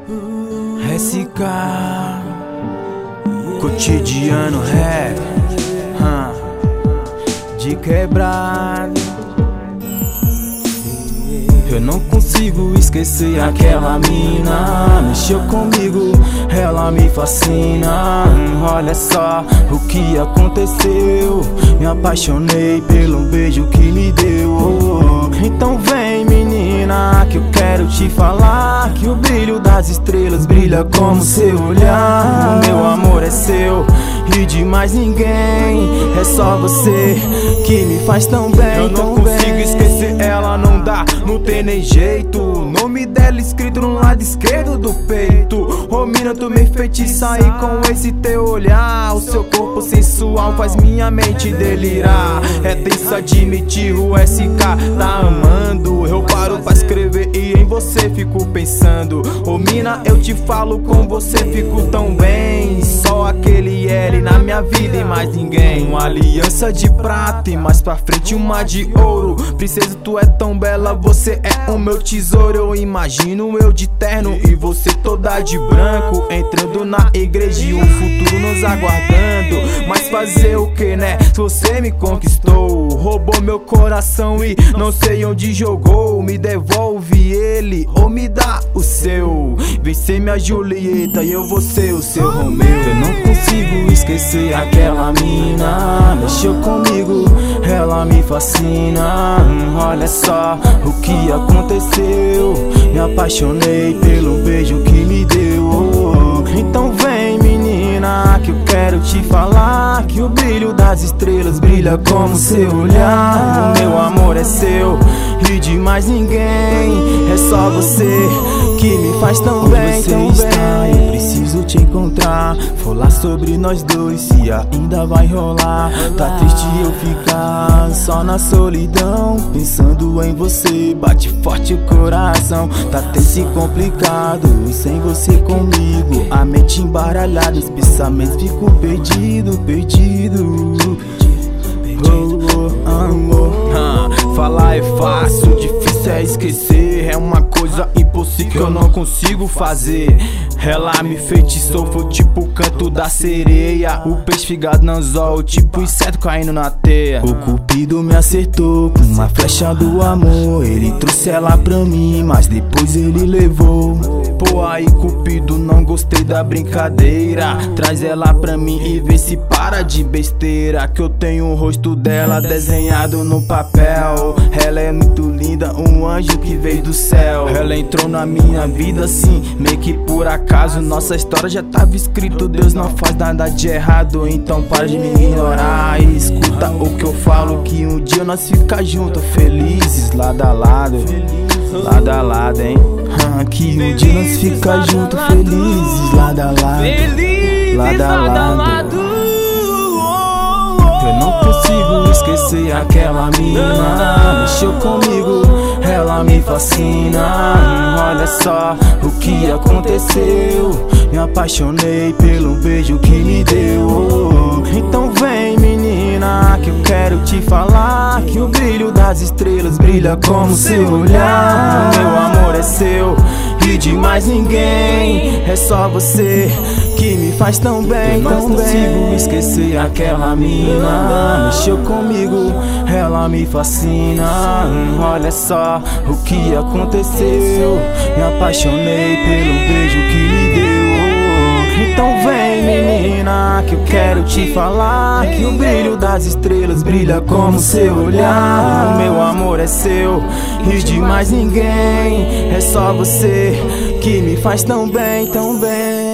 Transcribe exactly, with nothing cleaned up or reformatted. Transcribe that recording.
S K Cotidiano Rap, huh, de quebrado. Eu não consigo esquecer aquela mina, mexeu comigo, ela me fascina. Olha só o que aconteceu, me apaixonei pelo beijo que me deu. Então vem menina, que eu quero te falar que o brilho das estrelas brilha como seu olhar. O meu amor é seu e de mais ninguém, é só você que me faz tão bem. Eu não consigo esquecer ela, não dá, não tem nem jeito. O nome dela escrito no lado esquerdo do peito. Ô mina, tu me feitiça aí com esse teu olhar. O seu corpo sensual faz minha mente delirar. É tenso admitir, o S K tá amando. Eu paro pra escrever e em você fico pensando. Ô mina, eu te falo, com você fico tão bem. Só aquele L na minha vida e mais ninguém. Uma aliança de prata e mais pra frente uma de ouro. Princesa, tu é tão bela, você é o meu tesouro. Eu imagino eu de terno e você toda de branco, entrando na igreja e um futuro nos aguardando. Mas fazer o que, né? Se você me conquistou, roubou meu coração e não sei onde jogou. Me devolve ele ou me dá o seu. Vem ser minha Julieta e eu vou ser o seu Romeu. Eu não consigo esquecer aquela mina, mexeu comigo, ela me fascina. Olha só o que aconteceu, me apaixonei pelo beijo que me deu. Então vem menina, que eu quero te falar que o brilho das estrelas brilha como seu olhar. O meu amor é seu e de mais ninguém, é só você que me faz tão bem, tão bem. Eu preciso te encontrar, falar sobre nós dois, se ainda vai rolar. Tá triste eu ficar só na solidão, pensando em você, bate forte o coração. Tá tenso e complicado, sem você comigo, a mente embaralhada, os pensamentos fico perdido, perdido. Oh, oh, amor. ah, Falar é fácil, difícil é esquecer. É uma coisa impossível que eu não consigo fazer. Ela me feitiçou, foi tipo o canto da sereia, o peixe figado no anzol, tipo inseto caindo na teia. O cupido me acertou com uma flecha do amor. Ele trouxe ela pra mim, mas depois ele levou. Pô, aí cupido, não gostei da brincadeira. Traz ela pra mim e vê se para de besteira, que eu tenho o rosto dela desenhado no papel. Ela é muito linda, um anjo que veio do céu. Ela entrou na minha vida assim, meio que por acaso. Nossa história já tava escrito, Deus não faz nada de errado. Então para de me ignorar e escuta o que eu falo, que um dia nós ficar juntos, felizes, lado a lado, lado a lado, hein? Que um dia nós ficar juntos, felizes, lado a lado, lado a lado. Eu não consigo esquecer aquela mina, mexeu comigo, ela me fascina. Olha só o que aconteceu, me apaixonei pelo beijo que me deu. Então vem menina, que eu quero te falar que o brilho das estrelas brilha como seu olhar. Meu amor é seu e de mais ninguém, é só você que me faz tão bem, tão bem. Eu não consigo esquecer aquela mina, mexeu comigo, ela me fascina. Olha só o que aconteceu, me apaixonei pelo beijo que me deu. Então vem menina, que eu quero te falar que o brilho das estrelas brilha como seu olhar. O meu amor é seu e de mais ninguém, é só você que me faz tão bem, tão bem.